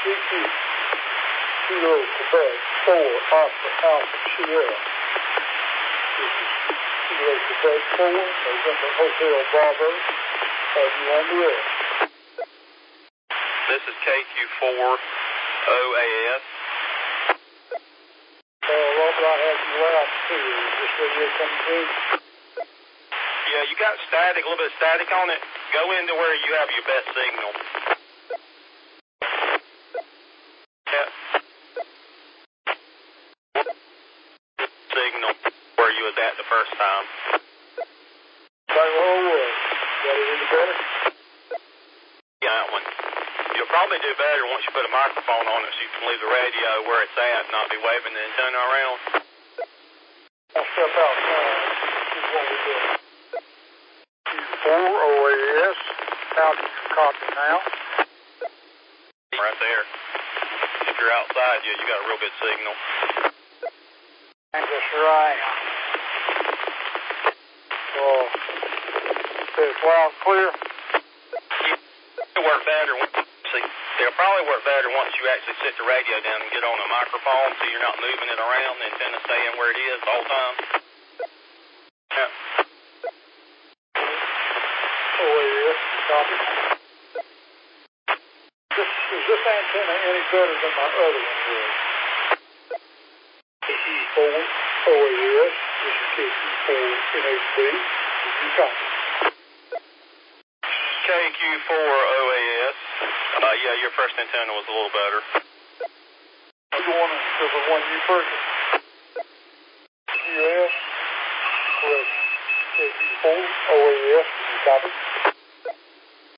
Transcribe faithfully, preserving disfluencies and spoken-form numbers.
Q, Kilo Quebec four, Oscar Alpha Sierra. This is Kilo Quebec four, November Hotel Bravo. Have you on the air? This is K Q four O A S. Uh, Robert, I have you out too. Is this radio coming through? Yeah, you got static, a little bit of static on it. Go into where you have your best signal. Yeah. Signal where you was at the first time. Like where I was. Got it any better? Yeah, that one. You'll probably do better once you put a microphone on it so you can leave the radio where it's at and not be waving the antenna around. I'll step outside. This is what we do. Q four O A S. How do you copy now? Right there. If you're outside, yeah, you got a real good signal. And yes, sir, I am. So, it's loud and clear. It'll work better. See, it'll probably work better once you actually sit the radio down and get on a microphone so you're not moving it around, the antenna staying where it is the whole time. Yeah. O A S, copy. This, is this antenna any better than my other one was? K Q four O A S, this is K Q four N H B. Did you copy? K Q four O A S. Uh, yeah, your first antenna was a little better. The one to the one you purchased? Q S, correct. K Q four O A S, did you copy?